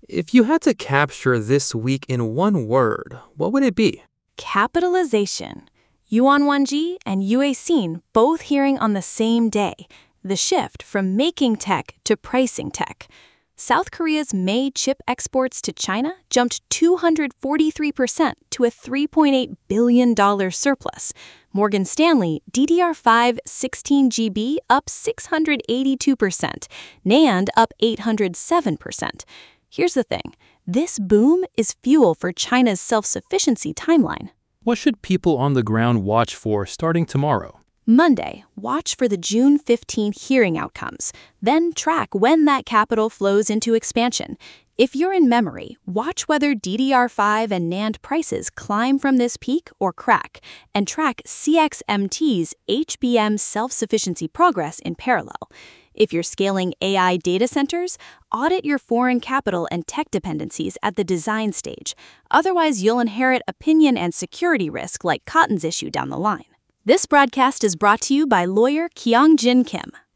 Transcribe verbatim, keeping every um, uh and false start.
If you had to capture this week in one word, what would it be? Capitalization. Yuan Wanji and Yue Xin both hearing on the same day. The shift from making tech to pricing tech. South Korea's May chip exports to China jumped two hundred forty-three percent to a three point eight billion dollars surplus. Morgan Stanley D D R five sixteen gigabytes up six hundred eighty-two percent, NAND up eight hundred seven percent. Here's the thing, this boom is fuel for China's self-sufficiency timeline. What should people on the ground watch for starting tomorrow? Monday, watch for the June fifteenth hearing outcomes. Then track when that capital flows into expansion. If you're in memory, watch whether D D R five and NAND prices climb from this peak or crack, and track C X M T's H B M self-sufficiency progress in parallel. If you're scaling A I data centers, audit your foreign capital and tech dependencies at the design stage. Otherwise, you'll inherit opinion and security risk like Cotton's issue down the line. This broadcast is brought to you by lawyer Kyung Jin Kim.